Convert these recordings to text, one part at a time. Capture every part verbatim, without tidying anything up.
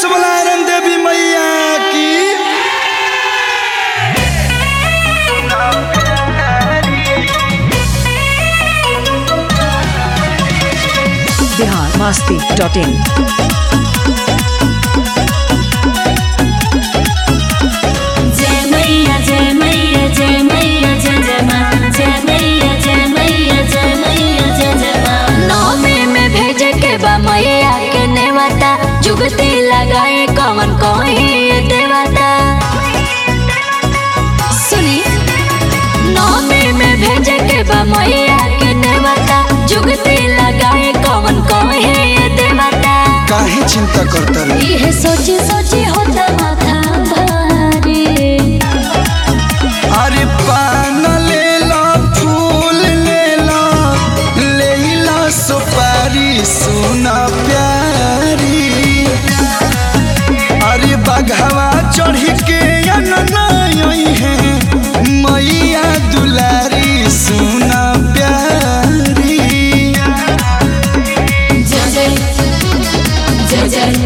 सुबलारन देवी मैया की। Bihar Masti dot in. जय मैया जय मैया जय मैया जय जय माँ जय मैया जय मैया जय मैया जय जय माँ। नौमी में भेजे के बा मैया के नेवता जुगती लगाए कौन कोई देवता। सुनी नौमी में भेजे के बा मैया के नेवता जुगती लगाए कौन कोई देवता। काहे चिंता करता रे? यह सोची सोची होता माथा भारी। अरे पान ले लो फूल ले लो ले लो सुपारी सुना प्यारी। अरे बघवा चढ़ के अनना यही है मैया दुलारी सुना प्यारी। जय जय जय जय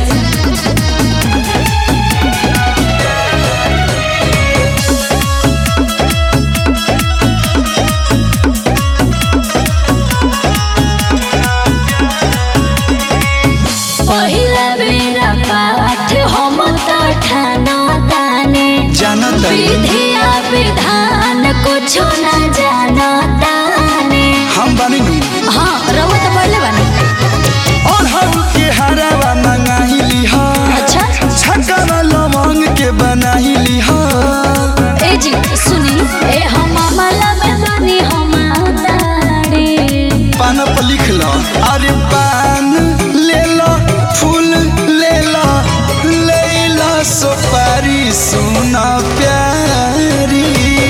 पहिला बेरा पाठ हम तो ठानो ताने जानो ताने विधिया विधान कुछ न जानो ताने। हम बानी नु हाँ रहो तो पढ़ले बानी। और हम के हरावा मंगाइली हा। अच्छा छक्का लवंग के बनाइली हा। ए जी सुनी ए हम माला में बानी हम तारे। पान पर लिख लो। अरे पान ले लो फूल ले लो ले लो सुपारी सुना प्यारी।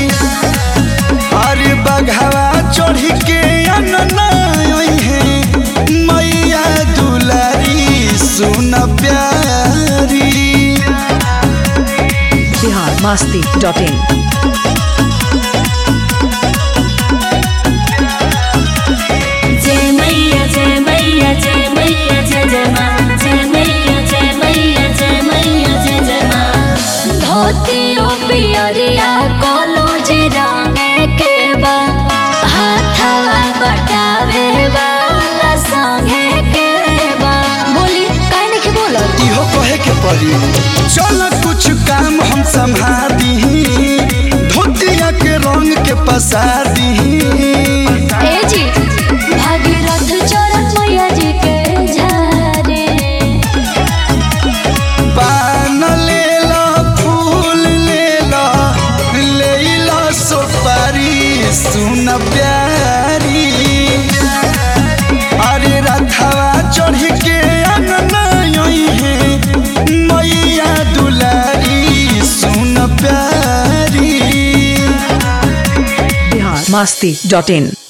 अरे बघवा चढ़ के अनना है मैया दुलारी सुना प्यारी। Bihar Masti dot in. जय मैया जय मैया जय मैया जय जय माँ जय मैया जय मैया जय मैया जय जय माँ। धोती ओ पियरिया कॉलेज रंगे के बा हाथवा बटावे वाला संगे के बा। बोली काहे नहीं बोलो? इहो कहे के पड़ी चल कुछ काम हम संभाल दी धोतिया के रंग के पसार दी। ए जी भागीरथ चरण मैया जी के झारे। पान ले लो फूल ले लो ले लो सुपारी सुन प्यारी। अरे रथवा चढ़ के अनना यही है मैया दुलारी सुन प्यारी। बिहार मस्ती डॉट इन।